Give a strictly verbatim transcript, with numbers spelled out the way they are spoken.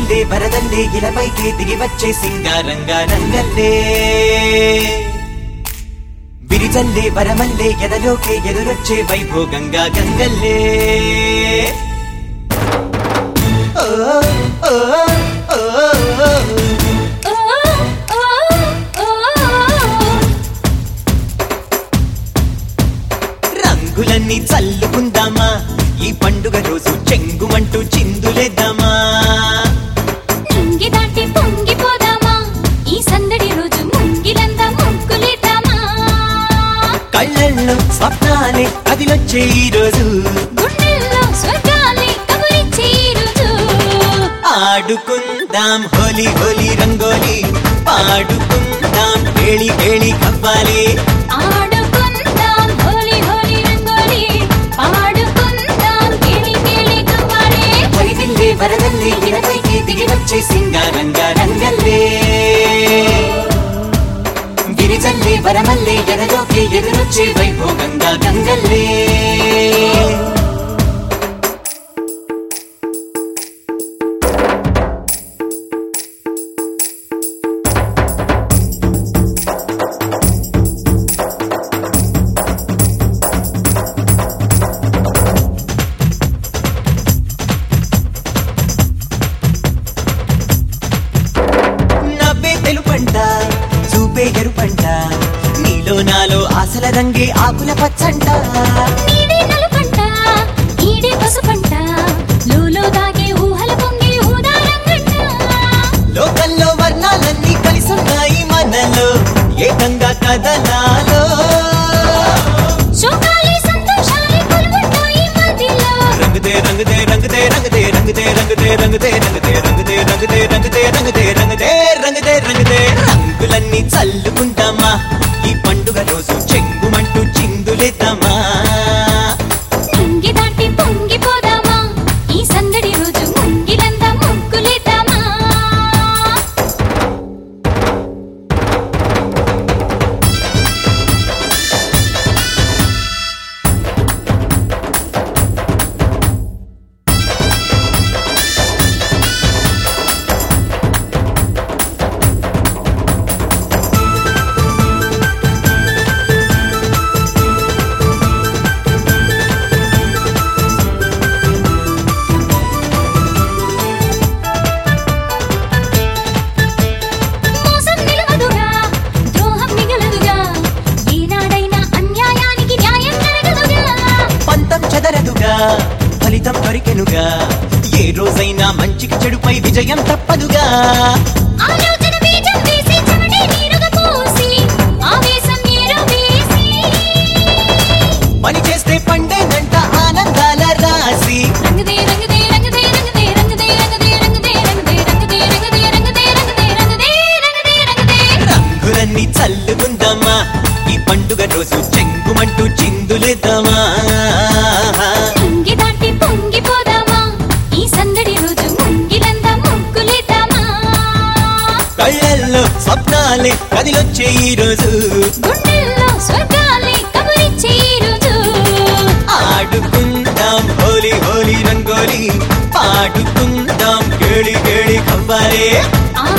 విరిజల్లే వరదల్లే ఇలపైకే దిగి వచ్చే సింగారంగా రంగల్లే విరిజల్లే వరమల్లే ఎదలోకే ఎదురొచ్చే వైభోగంగా గంగల్లే ఓ ఓ ఓ రంగులన్నీ చల్లుకుందామా ఈ పండుగ రోజు చెంగుమంటూ చిందులేద్దామా నింగి దాటి పొంగిపోదామా ఈ సందడి రోజు ముంగిలంతా ముగ్గులేద్దామా కళ్ళల్లో స్వప్నాలే కదిలొచ్చే ఈ రోజు గుండెల్లో స్వర్గాలే కబురిచ్చే ఈ రోజు ఆడుకుందాం హోలీ హోలీ రంగోలి పాడుకుందాం కేళి కేళి కవ్వాలి ఆడుకుందాం హోలీ హోలీ రంగోలి పాడుకుందాం కేళి కేళి కవ్వాలి వరిదిల్లే వరదల్లే ఇలపైకి దిగి వచ్చే సింగారంగా రంగల్లే గిరిజల్లే వరమల్లే ఎదలోకే ఎదురొచ్చే వైభోగంగా గంగల్లే చూపే ఎరుపంట నీలో నాలో ఆశల రంగే ఆకుల పచ్చంట నీడే నలుపంట ఈడే పసుపంట లోలో దాగే ఊహల పొంగే ఊదారంగంట లోకల్లో వర్ణాలన్నీ కలిసున్నాయి మనలో ఏకంగా కదలాలో శోకాలే సంతోషాలే కొలువుంటాయి మదిలో రంగుదే రంగుదే రంగుదే రంగుదే రంగుదే రంగుదే రంగుదే రంగుదే రంగుదే రంగుదే రంగుదే రంగుదే రంగుదే రంగుదే రంగుదే రంగులన్నీ చల్లుకుందామా ఈ పండుగ రోజు చెంగుమంటూ చిందులేద్దామా నింగి దాటి పొంగిపోదామా ఈ సందడి రోజు ముంగిలంతా ముగ్గులేద్దామా మోసం నిలవదుగా ద్రోహం మిగలదుగా ఏనాడైనా అన్యాయానికి న్యాయం జరగదుగా పంతం చెదరదుగా ఫలితం దొరికెనుగా ఏ రోజైనా మంచికి చెడుపై విజయం తప్పదుగా ఆలోచన బీజం వేసి చెమటే నీరుగా పోసి ఆవేశం నీరు వేసి పని చేస్తే పండేనంట ఆనందాల రాసి రంగుదే రంగుదే రంగుదే రంగుదే రంగుదే రంగుదే రంగుదే రంగుదే రంగుదే రంగుదే రంగుదే రంగుదే రంగుదే రంగుదే రంగుదే రంగులన్నీ చల్లుకుందామా ఈ పండుగ రోజు చెంగుమంటూ చిందులేద్దామా నింగి దాటి పొంగిపోదామా ఈ సందడి రోజు ముంగిలంతా ముగ్గులేద్దామా కళ్ళల్లో స్వప్నాలే కదిలొచ్చే ఈ రోజు గుండెల్లో స్వర్గాలే కబురిచ్చే ఈ రోజు ఆడుకుందాం హోలీ హోలీ రంగోలి పాడుకుందాం కేళి కేళి కవ్వాలి ఆ